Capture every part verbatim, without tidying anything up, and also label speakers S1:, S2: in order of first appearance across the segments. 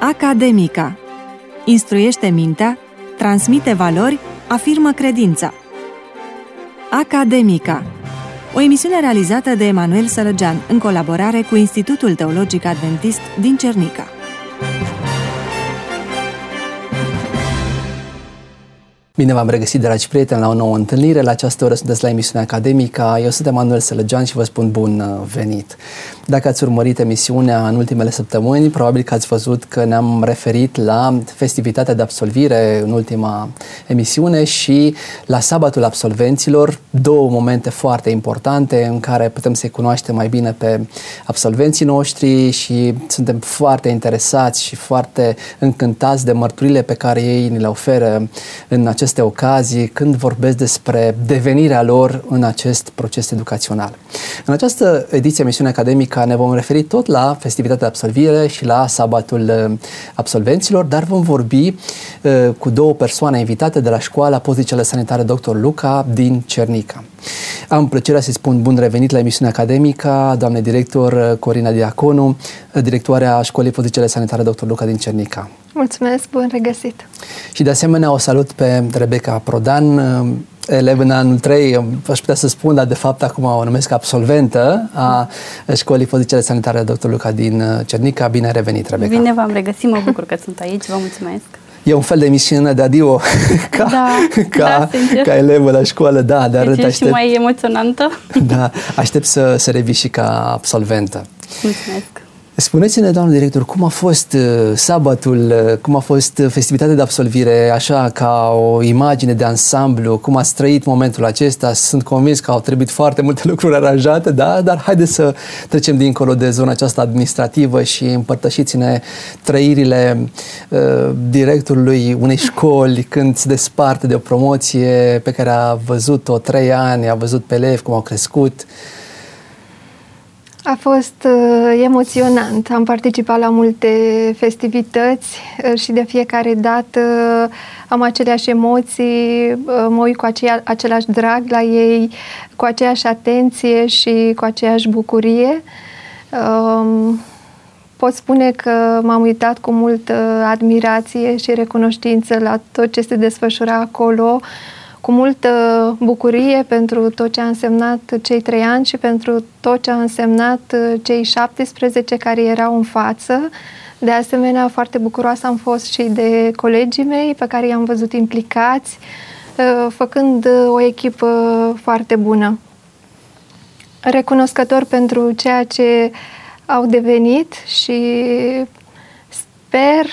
S1: Academica. Instruiește mintea, transmite valori, afirmă credința. Academica. O emisiune realizată de Emanuel Sălăgean în colaborare cu Institutul Teologic Adventist din Cernica.
S2: Bine v-am regăsit, dragi prieteni, la o nouă întâlnire. La această oră sunteți la emisiunea Academica. Eu sunt Emanuel Sălăgean și vă spun bun venit. Dacă ați urmărit emisiunea în ultimele săptămâni, probabil că ați văzut că ne-am referit la festivitatea de absolvire în ultima emisiune și la sabatul absolvenților, două momente foarte importante în care putem să-i cunoaștem mai bine pe absolvenții noștri și suntem foarte interesați și foarte încântați de mărturile pe care ei ni le oferă în aceste ocazii când vorbesc despre devenirea lor în acest proces educațional. În această ediție emisiunea Academica ne vom referi tot la festivitatea de absolvire și la sabatul absolvenților, dar vom vorbi uh, cu două persoane invitate de la Școala Pozicele Sanitare doctor Luca din Cernica. Am plăcerea să-i spun bun revenit la emisiunea Academica, doamne director Corina Diaconu, directoarea Școlii Pozicele Sanitare doctor Luca din Cernica.
S3: Mulțumesc, bun regăsit! Și
S2: de asemenea o salut pe Rebecca Prodan, elev în anul trei, aș putea să spun, dar de fapt acum o numesc absolventă a Școlii Pozicele Sanitare doctor Luca din Cernica. Bine revenit, Rebecca!
S4: Bine v-am regăsit, mă bucur că sunt aici, vă mulțumesc!
S2: E un fel de emisiune de adio ca,
S4: da,
S2: ca,
S4: da,
S2: ca elevă la școală, da, dar
S4: deci
S2: aștept,
S4: și mai emoționantă.
S2: Da, aștept să, să revii și ca absolventă.
S4: Mulțumesc!
S2: Spuneți-ne, doamnă director, cum a fost uh, sabatul, uh, cum a fost festivitatea de absolvire, așa ca o imagine de ansamblu, cum ați trăit momentul acesta? Sunt convins că au trebuit foarte multe lucruri aranjate, da? Dar haideți să trecem dincolo de zona aceasta administrativă și împărtășiți-ne trăirile uh, directorului unei școli când se desparte de o promoție pe care a văzut-o trei ani, a văzut pe elevi cum au crescut.
S3: A fost uh, emoționant. Am participat la multe festivități uh, și de fiecare dată uh, am aceleași emoții, uh, mă uit cu aceea, același drag la ei, cu aceeași atenție și cu aceeași bucurie. Uh, pot spune că m-am uitat cu multă admirație și recunoștință la tot ce se desfășura acolo, cu multă bucurie pentru tot ce a însemnat cei trei ani și pentru tot ce a însemnat cei șaptesprezece care erau în față. De asemenea, foarte bucuroasă am fost și de colegii mei pe care i-am văzut implicați, făcând o echipă foarte bună. Recunoscător pentru ceea ce au devenit și sper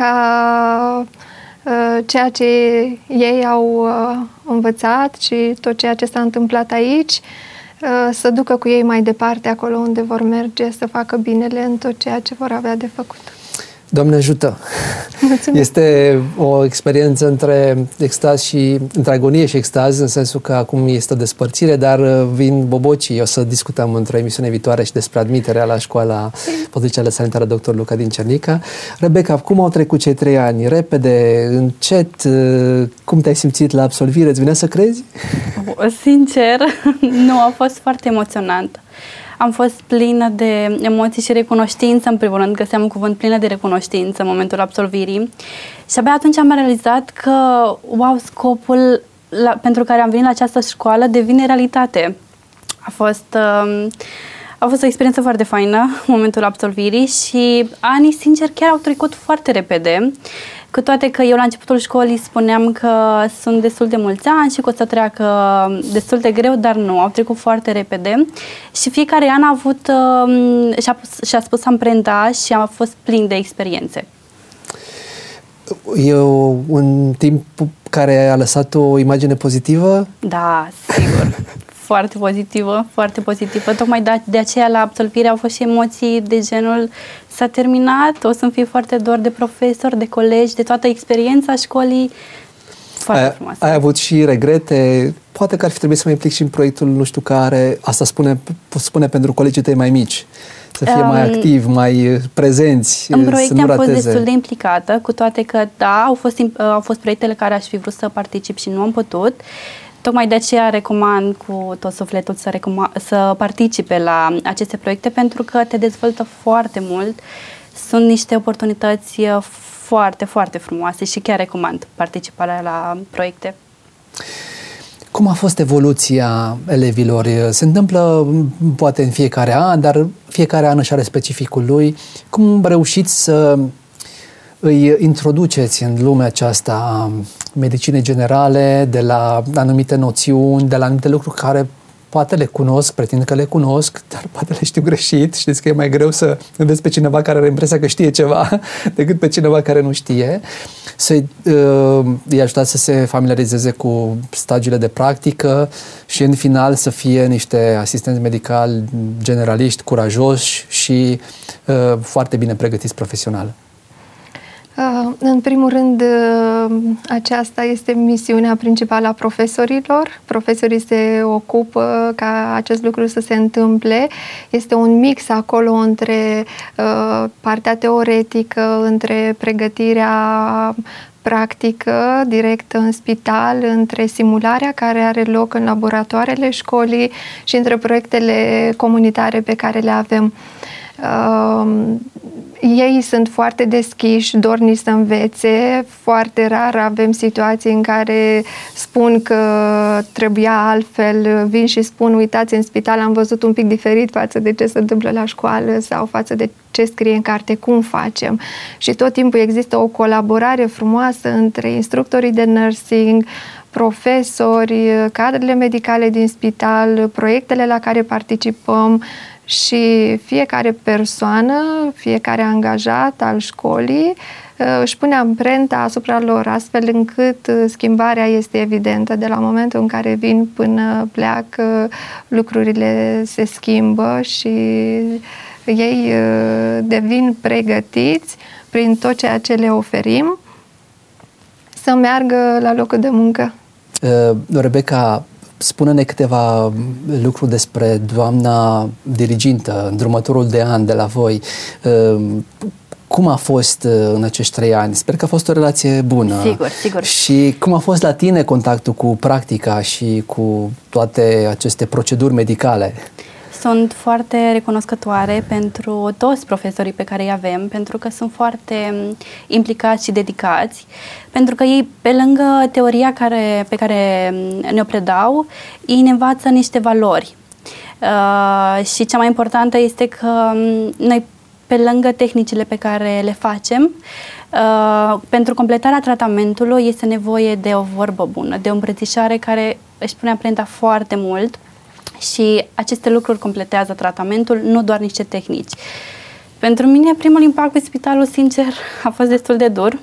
S3: ca ceea ce ei au învățat și tot ceea ce s-a întâmplat aici să ducă cu ei mai departe acolo unde vor merge, să facă binele în tot ceea ce vor avea de făcut.
S2: Doamne ajută! Mulțumesc. Este o experiență între extaz și, între agonie și extaz, în sensul că acum este o despărțire, dar vin bobocii. O să discutăm într-o emisiune viitoare și despre admiterea la Școala Pozicele Sanitare doctor Luca din Cernica. Rebecca, cum au trecut cei trei ani? Repede, încet? Cum te-ai simțit la absolvire? Îți venea să crezi?
S4: Sincer, nu, a fost foarte emoționant. Am fost plină de emoții și recunoștință, în primul rând, găseam un cuvânt, plină de recunoștință în momentul absolvirii. Și abia atunci am realizat că, wow, scopul la, pentru care am venit la această școală devine realitate. A fost, uh, a fost o experiență foarte faină în momentul absolvirii și anii, sincer, chiar au trecut foarte repede. Cu toate că eu la începutul școlii spuneam că sunt destul de mulți ani și că o să treacă destul de greu, dar nu, au trecut foarte repede și fiecare an a avut uh, și-a, și-a spus amprenta și a fost plin de experiențe.
S2: E un timp care a lăsat o imagine pozitivă?
S4: Da, sigur. Foarte pozitivă, foarte pozitivă. Tocmai de, de aceea la absolvire au fost și emoții de genul s-a terminat, o să-mi fie foarte dor de profesori, de colegi, de toată experiența școlii. Foarte
S2: ai,
S4: frumoasă.
S2: Ai avut și regrete? Poate că ar fi trebuit să mă implic și în proiectul nu știu care, asta spune, spune pentru colegii tăi mai mici. Să fie um, mai activi, mai prezenți.
S4: În proiecte am fost destul de implicată, cu toate că, da, au fost, au fost proiectele care aș fi vrut să particip și nu am putut. Tocmai de aceea recomand cu tot sufletul să, recoma- să participe la aceste proiecte, pentru că te dezvoltă foarte mult Sunt niște oportunități foarte, foarte frumoase și chiar recomand participarea la proiecte.
S2: Cum a fost evoluția elevilor? Se întâmplă poate în fiecare an, dar fiecare an își are specificul lui. Cum reușiți să îi introduceți în lumea aceasta a medicinei generale, de la anumite noțiuni, de la anumite lucruri care poate le cunosc, pretind că le cunosc, dar poate le știu greșit. Știți că e mai greu să înveți pe cineva care are impresia că știe ceva decât pe cineva care nu știe. Să-i uh, îi ajutați să se familiarizeze cu stagiile de practică și în final să fie niște asistenți medicali generaliști, curajoși și uh, foarte bine pregătiți profesional.
S3: În primul rând, aceasta este misiunea principală a profesorilor. Profesorii se ocupă ca acest lucru să se întâmple. Este un mix acolo între partea teoretică, între pregătirea practică directă în spital, între simularea care are loc în laboratoarele școlii și între proiectele comunitare pe care le avem. Ei sunt foarte deschiși, dornici să învețe. Foarte rar avem situații în care spun că trebuia altfel, vin și spun, uitați, în spital am văzut un pic diferit față de ce se întâmplă la școală sau față de ce scrie în carte, cum facem. Și tot timpul există o colaborare frumoasă între instructorii de nursing, profesori, cadrele medicale din spital, proiectele la care participăm, și fiecare persoană, fiecare angajat al școlii își pune amprenta asupra lor, astfel încât schimbarea este evidentă. De la momentul în care vin până pleacă, lucrurile se schimbă și ei devin pregătiți prin tot ceea ce le oferim să meargă la locul de muncă.
S2: Uh, Rebecca, spune-ne câteva lucruri despre doamna dirigintă, îndrumătorul de an de la voi. Cum a fost în acești trei ani? Sper că a fost o relație bună.
S4: Sigur, sigur.
S2: Și cum a fost la tine contactul cu practica și cu toate aceste proceduri medicale?
S4: Sunt foarte recunoscătoare pentru toți profesorii pe care îi avem, pentru că sunt foarte implicați și dedicați, pentru că ei, pe lângă teoria care, pe care ne-o predau, ei ne învață niște valori. Uh, și cea mai importantă este că noi, pe lângă tehnicile pe care le facem, uh, pentru completarea tratamentului este nevoie de o vorbă bună, de o îmbrățișare care își pune amprenta foarte mult. Și aceste lucruri completează tratamentul, nu doar niște tehnici. Pentru mine, primul impact pe spitalul, sincer, a fost destul de dur.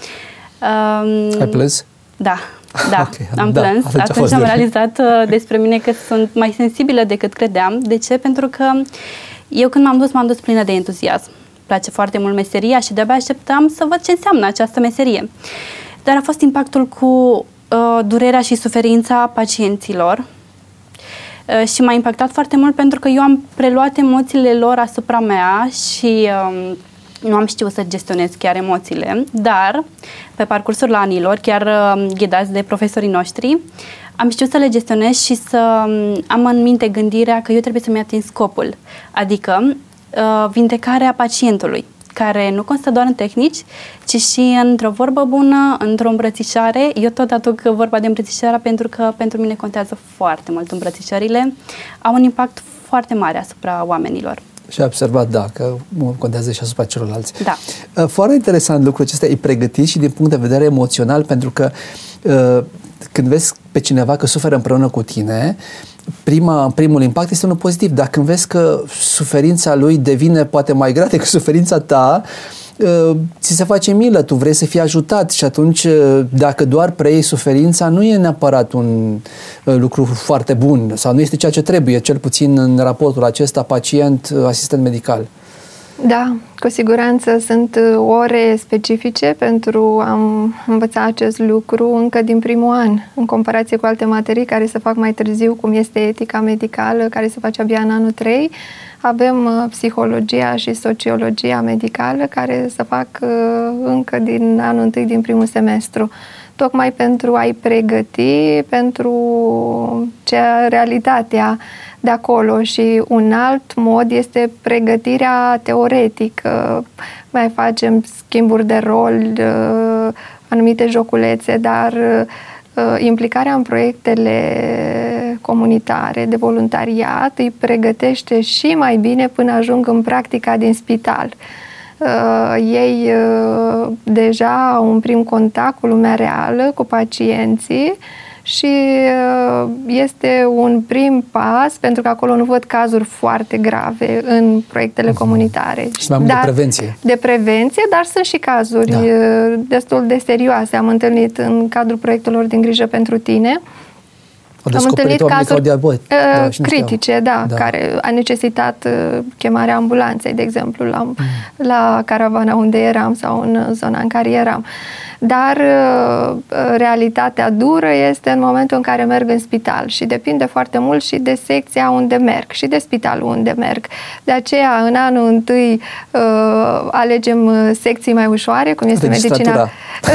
S4: Um,
S2: Ai plâns?
S4: Da, da, okay, am da, plâns. Atunci, atunci am realizat uh, despre mine că sunt mai sensibilă decât credeam. De ce? Pentru că eu când m-am dus, m-am dus plină de entuziasm. Îmi place foarte mult meseria și de-abia așteptam să văd ce înseamnă această meserie. Dar a fost impactul cu uh, durerea și suferința pacienților. Și m-a impactat foarte mult pentru că eu am preluat emoțiile lor asupra mea și um, nu am știut să gestionez chiar emoțiile, dar pe parcursul anilor, chiar uh, ghidați de profesorii noștri, am știut să le gestionez și să um, am în minte gândirea că eu trebuie să-mi ating scopul, adică uh, vindecarea pacientului, care nu constă doar în tehnici, ci și într-o vorbă bună, într-o îmbrățișare. Eu tot aduc vorba de îmbrățișarea pentru că pentru mine contează foarte mult îmbrățișările. Au un impact foarte mare asupra oamenilor.
S2: Și ai observat, da, că contează și asupra celorlalți.
S4: Da.
S2: Foarte interesant lucrul acesta, e pregătit și din punct de vedere emoțional, pentru că când vezi pe cineva că suferă împreună cu tine, prima, primul impact este unul pozitiv. Dar când vezi că suferința lui devine poate mai grea decât suferința ta, ți se face milă, tu vrei să fii ajutat și atunci dacă doar preiei suferința, nu e neapărat un lucru foarte bun sau nu este ceea ce trebuie, cel puțin în raportul acesta pacient-asistent medical.
S3: Da, cu siguranță sunt ore specifice pentru a învăța acest lucru încă din primul an, în comparație cu alte materii care se fac mai târziu, cum este etica medicală, care se face abia în anul trei. Avem psihologia și sociologia medicală, care se fac încă din anul întâi, din primul semestru, tocmai pentru a-i pregăti pentru cea, realitatea de acolo și un alt mod este pregătirea teoretică. Mai facem schimburi de rol, anumite joculețe, dar implicarea în proiectele comunitare de voluntariat îi pregătește și mai bine până ajung în practica din spital. Uh, ei uh, deja au un prim contact cu lumea reală, cu pacienții și uh, este un prim pas, pentru că acolo nu văd cazuri foarte grave în proiectele comunitare.
S2: Și mai mult de prevenție.
S3: De prevenție, dar sunt și cazuri da. destul de serioase. Am întâlnit în cadrul proiectelor din Grijă pentru Tine. Am întâlnit cazuri diabet, uh, critice, da, da, care a necesitat uh, chemarea ambulanței, de exemplu, la, mm. la caravana unde eram sau în zona în care eram. Dar uh, realitatea dură este în momentul în care merg în spital și depinde foarte mult și de secția unde merg și de spitalul unde merg. De aceea, în anul întâi uh, alegem secții mai ușoare, cum este medicina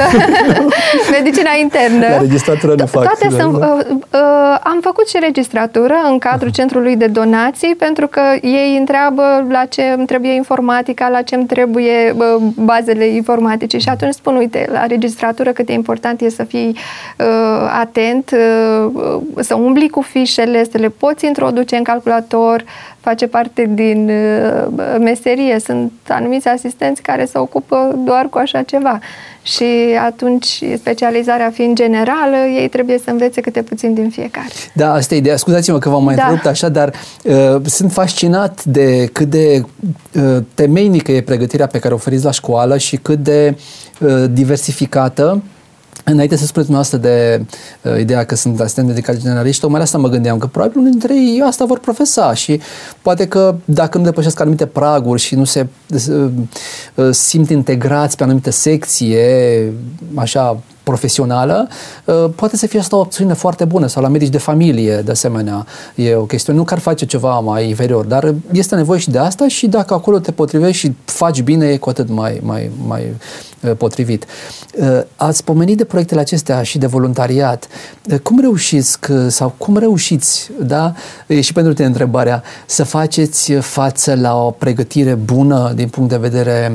S3: medicina internă.
S2: La registratură nu fac.
S3: Toate sunt, uh, uh, am făcut și registratură în cadrul uh-huh. centrului de donații, pentru că ei întreabă la ce îmi trebuie informatica, la ce îmi trebuie uh, bazele informatice și atunci spun, uite, la registratură cât de important e să fii uh, atent, uh, să umbli cu fișele, să le poți introduce în calculator, face parte din uh, meserie. Sunt anumiți asistenți care se ocupă doar cu așa ceva. Și atunci, specializarea fiind generală, ei trebuie să învețe câte puțin din fiecare.
S2: Da, asta e ideea. Scuzați-mă că v-am mai da. întrerupt așa, dar uh, sunt fascinat de cât de uh, temeinică e pregătirea pe care o oferiți la școală și cât de uh, diversificată. Înainte să spuneți dumneavoastră de uh, ideea că sunt asistent medical generalist, tocmai la asta mă gândeam, că probabil unul dintre ei asta vor profesa și poate că dacă nu depășesc anumite praguri și nu se uh, uh, simt integrați pe anumite secție, așa, profesională, uh, poate să fie asta o opțiune foarte bună, sau la medici de familie, de asemenea. E o chestiune, nu că ar face ceva mai inferior, dar este nevoie și de asta și dacă acolo te potrivești și faci bine, e cu atât mai, mai, mai uh, potrivit. Uh, ați pomenit de proiectele acestea și de voluntariat. Uh, cum reușiți că, sau cum reușiți, da? E și pentru tine întrebarea, să faceți față la o pregătire bună din punct de vedere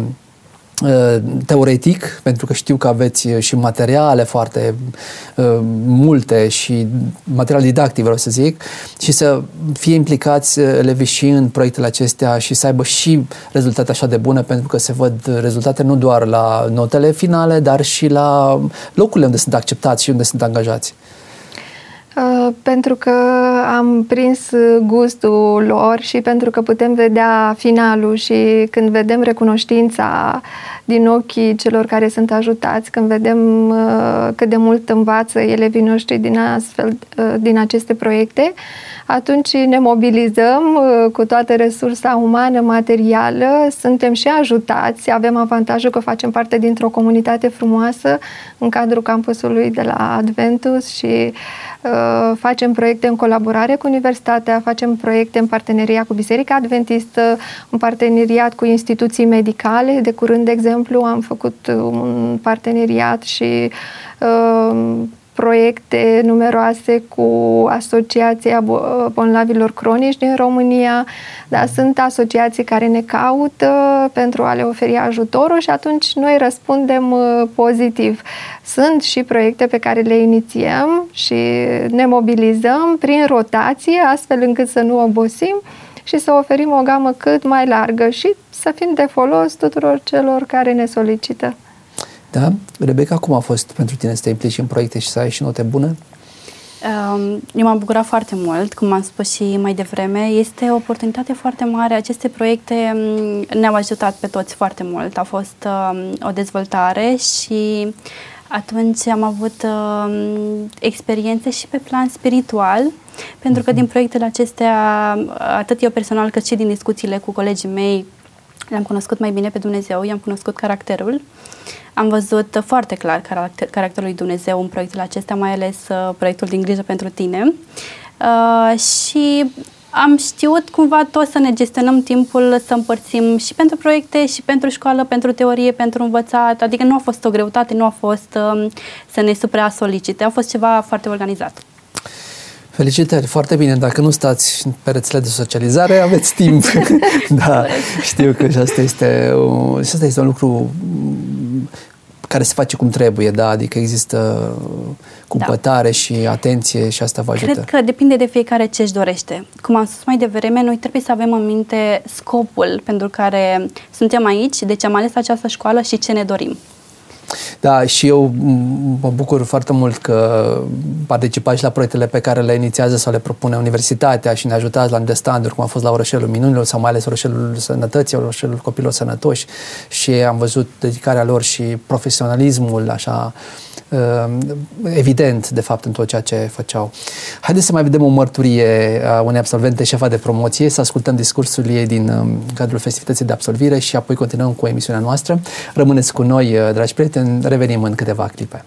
S2: teoretic, pentru că știu că aveți și materiale foarte uh, multe și material didactic, vreau să zic, și să fie implicați elevii și în proiectele acestea și să aibă și rezultate așa de bune, pentru că se văd rezultate nu doar la notele finale, dar și la locurile unde sunt acceptați și unde sunt angajați.
S3: Uh, pentru că am prins gustul lor și pentru că putem vedea finalul și când vedem recunoștința din ochii celor care sunt ajutați, când vedem uh, cât de mult învață elevii noștri din, astfel, uh, din aceste proiecte, atunci ne mobilizăm uh, cu toată resursa umană, materială, suntem și ajutați, avem avantajul că facem parte dintr-o comunitate frumoasă în cadrul campusului de la Adventus și uh, facem proiecte în colaborare cu universitatea, facem proiecte în parteneriat cu Biserica Adventistă, în parteneriat cu instituții medicale. De curând, de exemplu, am făcut un parteneriat și uh, proiecte numeroase cu Asociația Bolnavilor Cronici din România, dar sunt asociații care ne caută pentru a le oferi ajutorul și atunci noi răspundem pozitiv. Sunt și proiecte pe care le inițiem și ne mobilizăm prin rotație, astfel încât să nu obosim și să oferim o gamă cât mai largă și să fim de folos tuturor celor care ne solicită.
S2: Da? Rebecca, cum a fost pentru tine să te implici în proiecte și să ai și note bune?
S4: Eu m-am bucurat foarte mult, cum am spus și mai devreme. Este o oportunitate foarte mare. Aceste proiecte ne-au ajutat pe toți foarte mult. A fost o dezvoltare și atunci am avut experiențe și pe plan spiritual, pentru că din proiectele acestea, atât eu personal cât și din discuțiile cu colegii mei, le-am cunoscut mai bine pe Dumnezeu, i-am cunoscut caracterul. Am văzut foarte clar caracter, caracterul lui Dumnezeu în proiectele acestea, mai ales uh, proiectul din Grijă pentru Tine. Uh, și am știut cumva tot să ne gestionăm timpul, să împărțim și pentru proiecte, și pentru școală, pentru teorie, pentru învățat. Adică nu a fost o greutate, nu a fost uh, să ne supra-solicite, a fost ceva foarte organizat.
S2: Felicitări, foarte bine. Dacă nu stați pe rețele de socializare, aveți timp. Da, știu că și asta este, o, și asta este un lucru care se face cum trebuie, da? Adică există cumpătare da. și atenție și asta vă ajută.
S4: Cred că depinde de fiecare ce își dorește. Cum am spus mai devreme, noi trebuie să avem în minte scopul pentru care suntem aici, de ce am ales această școală și ce ne dorim.
S2: Da, și eu mă bucur foarte mult că participați la proiectele pe care le inițiază sau le propune Universitatea și ne ajutați la anumite standuri, cum a fost la Orășelul Minunilor sau mai ales Orășelul Sănătății, Orășelul Copilor Sănătoși, și am văzut dedicarea lor și profesionalismul așa evident, de fapt, în tot ceea ce făceau. Haideți să mai vedem o mărturie a unei absolvente, șefa de promoție, să ascultăm discursul ei din cadrul festivității de absolvire și apoi continuăm cu emisiunea noastră. Rămâneți cu noi, dragi prieteni, revenim în câteva clipe.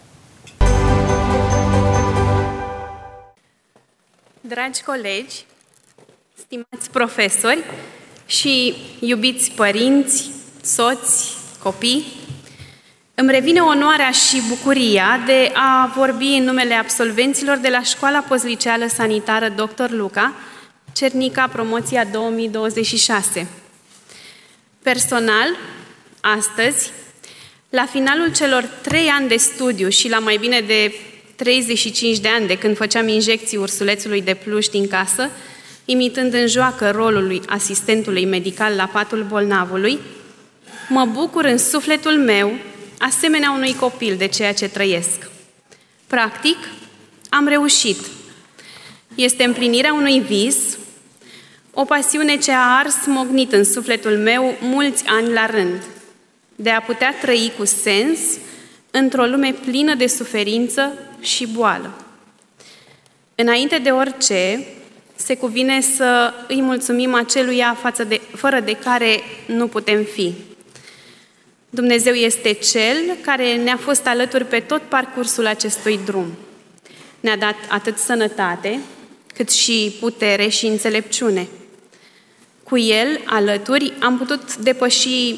S5: Dragi colegi, stimați profesori și iubiți părinți, soți, copii, îmi revine onoarea și bucuria de a vorbi în numele absolvenților de la Școala Postliceală Sanitară doctor Luca, Cernica, promoția două mii douăzeci și șase. Personal, astăzi, la finalul celor trei ani de studiu și la mai bine de treizeci și cinci de ani de când făceam injecții ursulețului de pluș din casă, imitând în joacă rolul lui asistentului medical la patul bolnavului, mă bucur în sufletul meu asemenea unui copil de ceea ce trăiesc. Practic, am reușit. Este împlinirea unui vis, o pasiune ce a ars mognit în sufletul meu mulți ani la rând, de a putea trăi cu sens într-o lume plină de suferință și boală. Înainte de orice, se cuvine să îi mulțumim aceluia față de, fără de care nu putem fi. Dumnezeu este Cel care ne-a fost alături pe tot parcursul acestui drum. Ne-a dat atât sănătate, cât și putere și înțelepciune. Cu El, alături, am putut depăși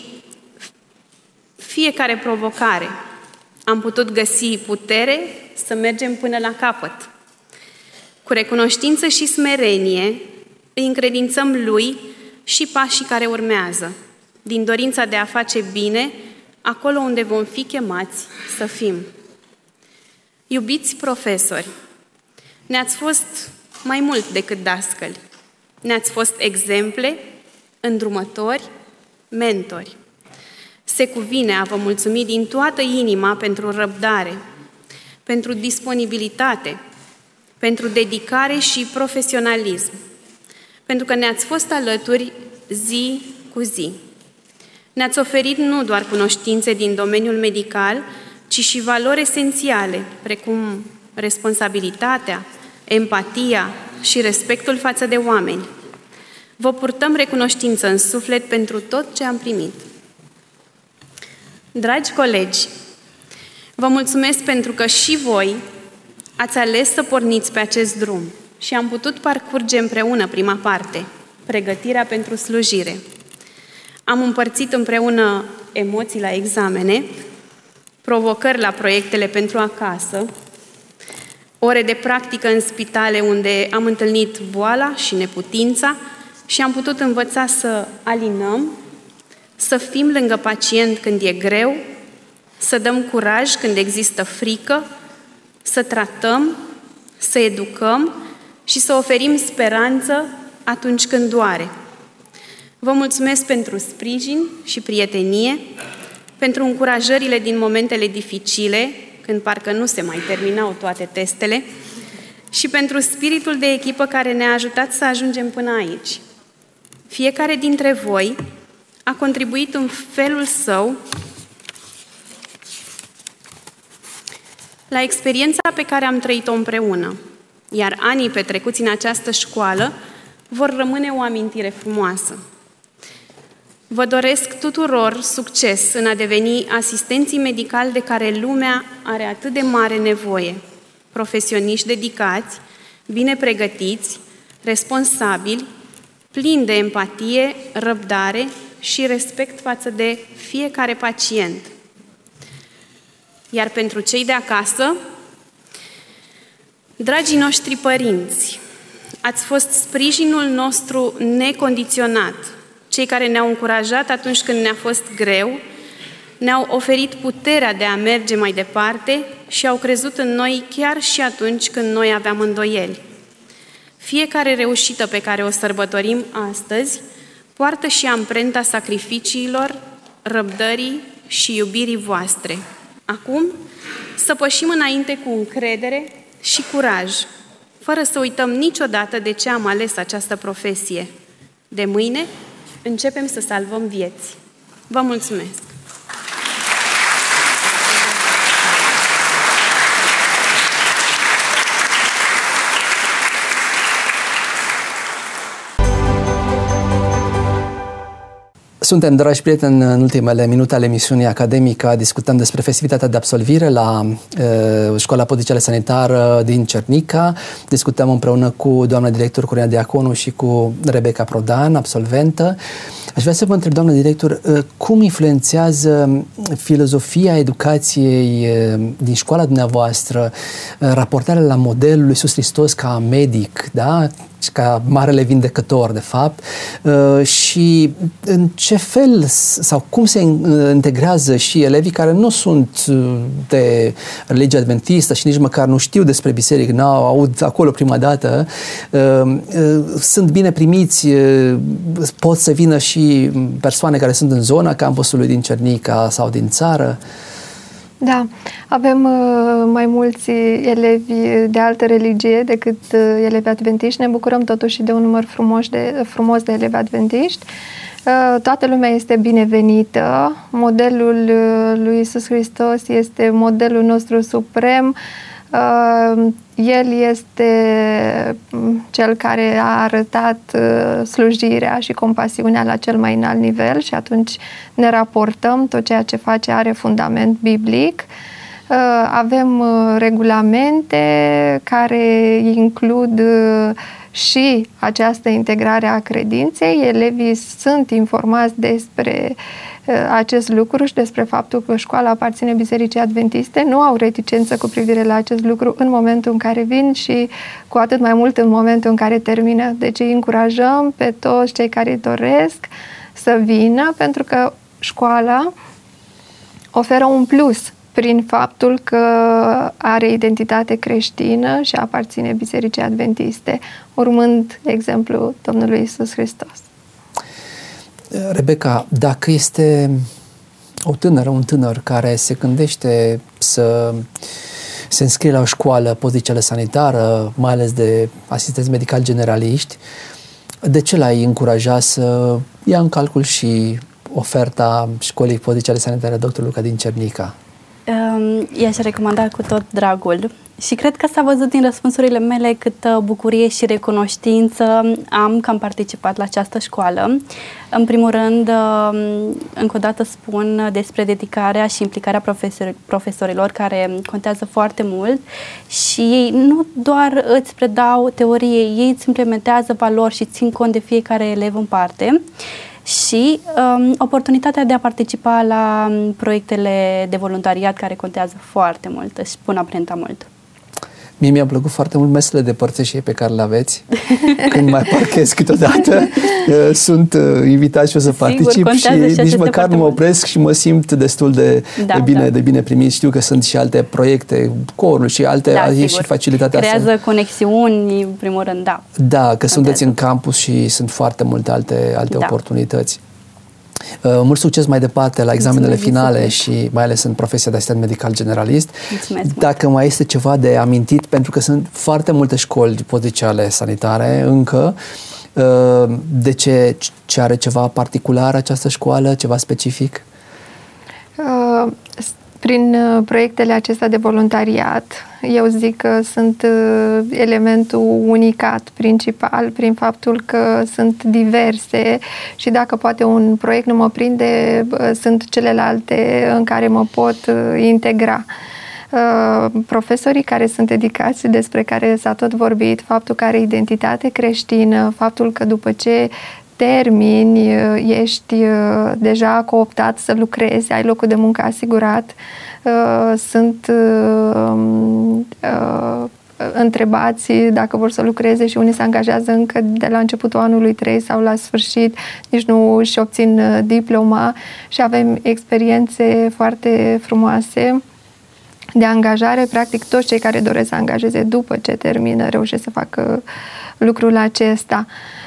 S5: fiecare provocare. Am putut găsi putere să mergem până la capăt. Cu recunoștință și smerenie îi încredințăm Lui și pașii care urmează, din dorința de a face bine acolo unde vom fi chemați să fim. Iubiți profesori, ne-ați fost mai mult decât dascăli. Ne-ați fost exemple, îndrumători, mentori. Se cuvine a vă mulțumi din toată inima pentru răbdare, pentru disponibilitate, pentru dedicare și profesionalism, pentru că ne-ați fost alături zi cu zi. Ne-ați oferit nu doar cunoștințe din domeniul medical, ci și valori esențiale, precum responsabilitatea, empatia și respectul față de oameni. Vă purtăm recunoștință în suflet pentru tot ce am primit. Dragi colegi, vă mulțumesc pentru că și voi ați ales să porniți pe acest drum și am putut parcurge împreună prima parte, pregătirea pentru slujire. Am împărțit împreună emoții la examene, provocări la proiectele pentru acasă, ore de practică în spitale unde am întâlnit boala și neputința și am putut învăța să alinăm, să fim lângă pacient când e greu, să dăm curaj când există frică, să tratăm, să educăm și să oferim speranță atunci când doare. Vă mulțumesc pentru sprijin și prietenie, pentru încurajările din momentele dificile, când parcă nu se mai terminau toate testele, și pentru spiritul de echipă care ne-a ajutat să ajungem până aici. Fiecare dintre voi a contribuit în felul său la experiența pe care am trăit-o împreună, iar anii petrecuți în această școală vor rămâne o amintire frumoasă. Vă doresc tuturor succes în a deveni asistenții medicali de care lumea are atât de mare nevoie, profesioniști dedicați, bine pregătiți, responsabili, plini de empatie, răbdare și respect față de fiecare pacient. Iar pentru cei de acasă, dragii noștri părinți, ați fost sprijinul nostru necondiționat, cei care ne-au încurajat atunci când ne-a fost greu, ne-au oferit puterea de a merge mai departe și au crezut în noi chiar și atunci când noi aveam îndoieli. Fiecare reușită pe care o sărbătorim astăzi poartă și amprenta sacrificiilor, răbdării și iubirii voastre. Acum, să pășim înainte cu încredere și curaj, fără să uităm niciodată de ce am ales această profesie. De mâine, începem să salvăm vieți. Vă mulțumesc!
S2: Suntem, dragi prieteni, în ultimele minute ale emisiunii Academica. Discutăm despre festivitatea de absolvire la uh, Școala Podicele Sanitară din Cernica. Discutăm împreună cu doamna director Corina Diaconu și cu Rebecca Prodan, absolventă. Aș vrea să vă întreb, doamna director, uh, cum influențează filozofia educației uh, din școala dumneavoastră uh, raportarea la modelul lui Iisus Hristos ca medic, da? Ca marele vindecător, de fapt, uh, și în ce fel sau cum se integrează și elevii care nu sunt de religie adventistă și nici măcar nu știu despre biserică, n-au aud acolo prima dată, uh, uh, sunt bine primiți, uh, pot să vină și persoane care sunt în zona campusului din Cernica sau din țară?
S3: Da, avem uh, mai mulți elevi de altă religie decât uh, elevi adventiști. Ne bucurăm totuși de un număr frumos de, frumos de elevi adventiști. Uh, toată lumea este binevenită. Modelul uh, lui Iisus Hristos este modelul nostru suprem. Uh, el este cel care a arătat uh, slujirea și compasiunea la cel mai înalt nivel și atunci ne raportăm, tot ceea ce face are fundament biblic. Uh, avem uh, regulamente care includ uh, și această integrare a credinței. Elevii sunt informați despre acest lucru și despre faptul că școala aparține Bisericii Adventiste, nu au reticență cu privire la acest lucru în momentul în care vin și cu atât mai mult în momentul în care termină. Deci îi încurajăm pe toți cei care doresc să vină, pentru că școala oferă un plus prin faptul că are identitate creștină și aparține Bisericii Adventiste, urmând exemplul Domnului Iisus Hristos.
S2: Rebecca, dacă este o tânără, un tânăr care se gândește să se înscrie la o școală Podicele Sanitară, mai ales de asistenți medicali generaliști, de ce l-ai încuraja să ia în calcul și oferta școlii Podicele Sanitare doctor Luca din Cernica?
S4: Um, i-aș recomanda cu tot dragul și cred că s-a văzut din răspunsurile mele câtă bucurie și recunoștință am că am participat la această școală. În primul rând, încă o dată spun despre dedicarea și implicarea profesor- profesorilor care contează foarte mult și ei nu doar îți predau teorie, ei îți implementează valori și țin cont de fiecare elev în parte. Și um, oportunitatea de a participa la proiectele de voluntariat care contează foarte mult, își pun amprenta mult.
S2: Mie mi-a plăcut foarte mult mesele de părtășie pe care le aveți. Când mai parchez câteodată, sunt invitat și o să Sigur, particip și nici măcar nu mă opresc și mă simt destul de, da, de, bine, da. de bine primit. Știu că sunt și alte proiecte, corul și alte, da, și facilitatea asta.
S4: Creează conexiuni, în primul rând, da.
S2: Da, că Contează. Sunteți în campus și sunt foarte multe alte, alte da. oportunități. Uh, mult succes mai departe la examenele Mulțumesc, finale și mai ales în profesia de asistent medical generalist.
S4: Mulțumesc
S2: Dacă mult. mai este ceva de amintit, pentru că sunt foarte multe școli podicale sanitare încă, uh, de ce, ce are ceva particular această școală, ceva specific?
S3: Uh, prin proiectele acestea de voluntariat, eu zic că sunt elementul unicat principal prin faptul că sunt diverse și dacă poate un proiect nu mă prinde, sunt celelalte în care mă pot integra. Profesorii care sunt dedicați, despre care s-a tot vorbit, faptul că are identitate creștină, faptul că după ce termini, ești deja cooptat să lucrezi, ai locul de muncă asigurat, sunt întrebați dacă vor să lucreze și unii se angajează încă de la începutul anului trei sau la sfârșit, nici nu își obțin diploma și avem experiențe foarte frumoase de angajare. Practic toți cei care doresc să angajeze după ce termină reușesc să facă lucrul acesta.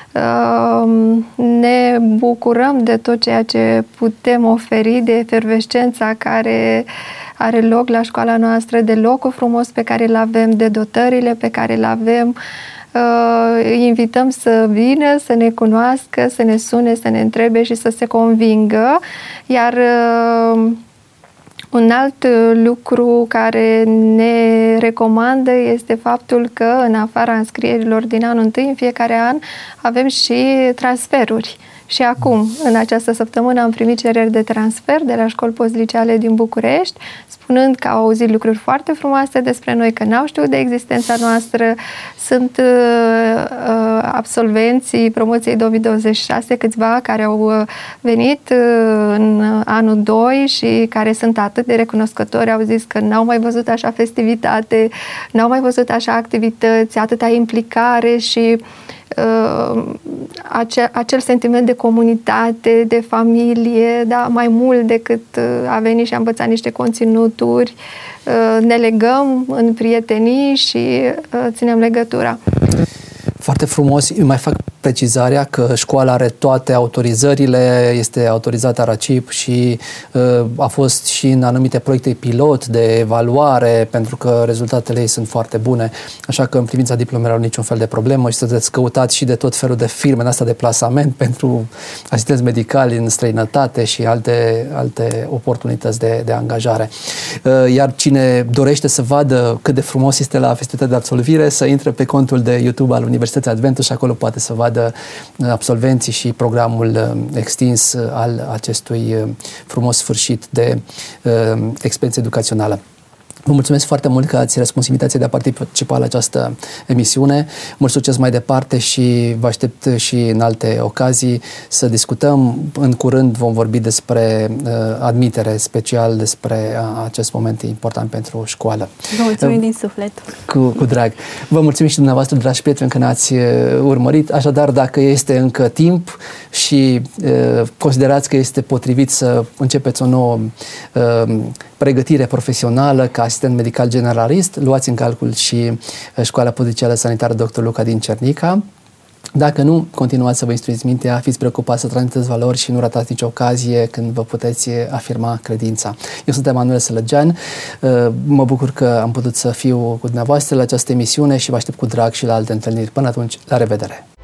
S3: Ne bucurăm de tot ceea ce putem oferi, de efervescența care are loc la școala noastră, de locul frumos pe care îl avem, de dotările pe care le avem. Îi invităm să vină, să ne cunoască, să ne sune, să ne întrebe și să se convingă. Iar un alt lucru care ne recomandă este faptul că în afara înscrierilor din anul întâi, în fiecare an avem și transferuri. Și acum, în această săptămână, am primit cereri de transfer de la școli postliceale din București, spunând că au auzit lucruri foarte frumoase despre noi, că n-au știut de existența noastră. Sunt uh, absolvenții promoției două mii douăzeci și șase, câțiva care au venit uh, în anul doi și care sunt atât de recunoscători, au zis că n-au mai văzut așa festivitate, n-au mai văzut așa activități, atâta implicare și Uh, acel, acel sentiment de comunitate, de familie, da, mai mult decât uh, a venit și a învățat niște conținuturi. Uh, ne legăm în prietenii și uh, ținem legătura.
S2: Foarte frumos. Eu mai fac precizarea că școala are toate autorizările, este autorizată ARACIP și uh, a fost și în anumite proiecte pilot de evaluare, pentru că rezultatele ei sunt foarte bune. Așa că în privința diplomelor niciun fel de problemă și să căutați și de tot felul de firme în asta de plasament pentru asistenți medicali în străinătate și alte, alte oportunități de, de angajare. Uh, iar cine dorește să vadă cât de frumos este la festivitatea de absolvire, să intre pe contul de YouTube al Universității Adventus și acolo poate să vadă absolvenții și programul extins al acestui frumos sfârșit de experiență educațională. Vă mulțumesc foarte mult că ați răspuns invitației de a participa la această emisiune. Mult succes mai departe și vă aștept și în alte ocazii să discutăm. În curând vom vorbi despre uh, admitere, special despre uh, acest moment important pentru școală.
S4: Vă mulțumim uh, din suflet.
S2: Cu, cu drag. Vă mulțumim și dumneavoastră, dragi prieteni, că ne-ați uh, urmărit. Așadar, dacă este încă timp și uh, considerați că este potrivit să începeți o nouă uh, pregătire profesională ca asistent medical generalist, luați în calcul și Școala Postliceală Sanitară doctor Luca din Cernica. Dacă nu, continuați să vă instruiți mintea, fiți preocupați să transmiteți valori și nu ratați nicio ocazie când vă puteți afirma credința. Eu sunt Emanuel Sălăgean, mă bucur că am putut să fiu cu dumneavoastră la această emisiune și vă aștept cu drag și la alte întâlniri. Până atunci, la revedere!